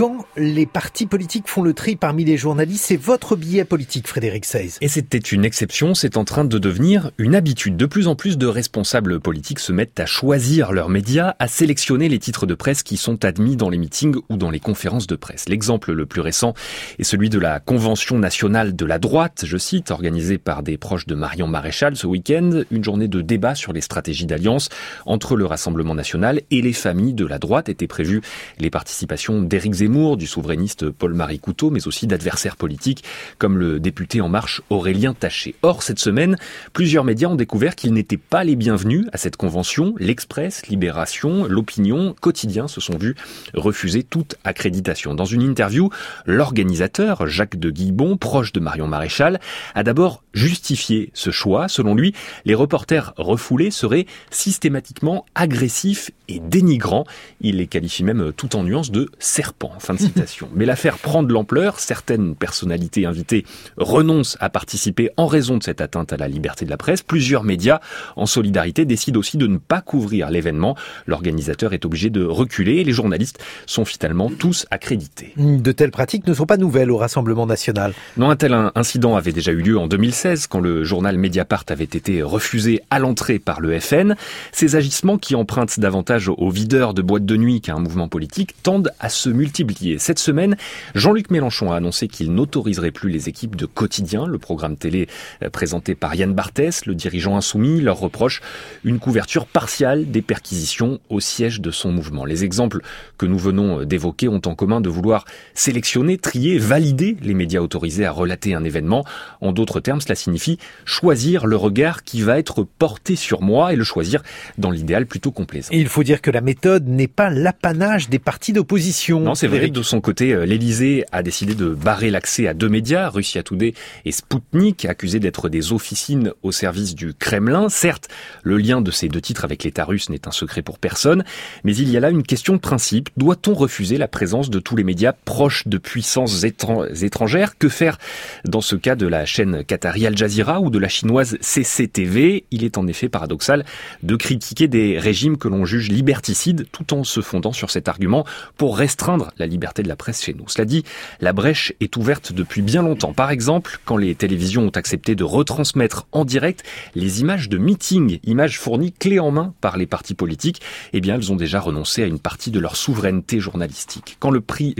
quand les partis politiques font le tri parmi les journalistes, c'est votre billet politique, Frédéric Seyss. Et c'était une exception, c'est en train de devenir une habitude. De plus en plus de responsables politiques se mettent à choisir leurs médias, à sélectionner les titres de presse qui sont admis dans les meetings ou dans les conférences de presse. L'exemple le plus récent est celui de la Convention nationale de la droite, je cite, organisée par des proches de Marion Maréchal ce week-end, une journée de débat sur les stratégies d'alliance entre le Rassemblement national et les familles de la droite. Étaient prévues les participations d'Éric Zemmour, du souverainiste Paul-Marie Coutot, mais aussi d'adversaires politiques comme le député En Marche Aurélien Taché. Or, cette semaine, plusieurs médias ont découvert qu'ils n'étaient pas les bienvenus à cette convention. L'Express, Libération, L'Opinion, Quotidien se sont vus refuser toute accréditation. Dans une interview, l'organisateur, Jacques de Guibon, proche de Marion Maréchal, a d'abord justifié ce choix. Selon lui, les reporters refoulés seraient systématiquement agressifs et dénigrants. Il les qualifie même tout en nuances de serpents. Fin de citation. Mais l'affaire prend de l'ampleur. Certaines personnalités invitées renoncent à participer en raison de cette atteinte à la liberté de la presse. Plusieurs médias, en solidarité, décident aussi de ne pas couvrir l'événement. L'organisateur est obligé de reculer et les journalistes sont finalement tous accrédités. De telles pratiques ne sont pas nouvelles au Rassemblement national. Non, un tel incident avait déjà eu lieu en 2016 quand le journal Mediapart avait été refusé à l'entrée par le FN. Ces agissements qui empruntent davantage aux videurs de boîtes de nuit qu'à un mouvement politique tendent à se multiplier. Cette semaine, Jean-Luc Mélenchon a annoncé qu'il n'autoriserait plus les équipes de Quotidien, le programme télé présenté par Yann Barthès, le dirigeant insoumis, leur reproche une couverture partiale des perquisitions au siège de son mouvement. Les exemples que nous venons d'évoquer ont en commun de vouloir sélectionner, trier, valider les médias autorisés à relater un événement. En d'autres termes, cela signifie choisir le regard qui va être porté sur moi et le choisir dans l'idéal plutôt complaisant. Et il faut dire que la méthode n'est pas l'apanage des partis d'opposition. Non, c'est vrai. De son côté, l'Élysée a décidé de barrer l'accès à deux médias, Russia Today et Sputnik, accusés d'être des officines au service du Kremlin. Certes, le lien de ces deux titres avec l'État russe n'est un secret pour personne, mais il y a là une question de principe. Doit-on refuser la présence de tous les médias proches de puissances étrangères? Que faire dans ce cas de la chaîne qatari Al Jazeera ou de la chinoise CCTV? Il est en effet paradoxal de critiquer des régimes que l'on juge liberticides tout en se fondant sur cet argument pour restreindre la liberté de la presse chez nous. Cela dit, la brèche est ouverte depuis bien longtemps. Par exemple, quand les télévisions ont accepté de retransmettre en direct les images de meetings, images fournies clés en main par les partis politiques, eh bien, elles ont déjà renoncé à une partie de leur souveraineté journalistique. Quand le pli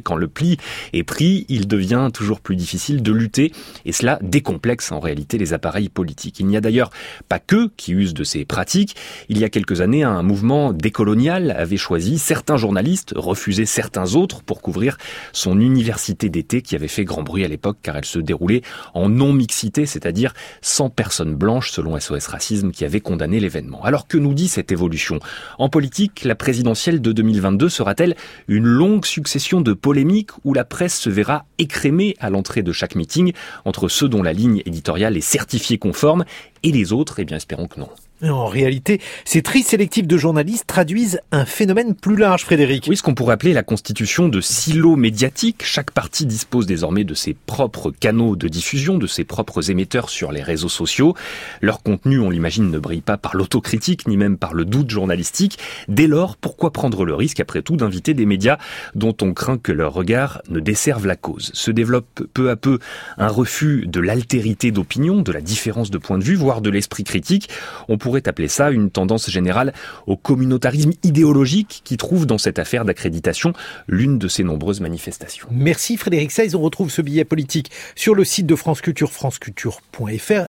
est pris, il devient toujours plus difficile de lutter et cela décomplexe en réalité les appareils politiques. Il n'y a d'ailleurs pas qu'eux qui usent de ces pratiques. Il y a quelques années, un mouvement décolonial avait choisi certains journalistes, refusé certains autres pour couvrir son université d'été qui avait fait grand bruit à l'époque car elle se déroulait en non-mixité, c'est-à-dire sans personnes blanches selon SOS Racisme qui avait condamné l'événement. Alors que nous dit cette évolution? En politique, la présidentielle de 2022 sera-t-elle une longue succession de polémiques où la presse se verra écrémée à l'entrée de chaque meeting entre ceux dont la ligne éditoriale est certifiée conforme et les autres? Eh bien, espérons que non. En réalité, ces tris sélectifs de journalistes traduisent un phénomène plus large, Frédéric. Oui, ce qu'on pourrait appeler la constitution de silos médiatiques. Chaque parti dispose désormais de ses propres canaux de diffusion, de ses propres émetteurs sur les réseaux sociaux. Leur contenu, on l'imagine, ne brille pas par l'autocritique, ni même par le doute journalistique. Dès lors, pourquoi prendre le risque, après tout, d'inviter des médias dont on craint que leur regard ne desserve la cause? Se développe peu à peu un refus de l'altérité d'opinion, de la différence de point de vue, voire de l'esprit critique. On pourrait appeler ça une tendance générale au communautarisme idéologique qui trouve dans cette affaire d'accréditation l'une de ses nombreuses manifestations. Merci Frédéric Seyss. On retrouve ce billet politique sur le site de France Culture, franceculture.fr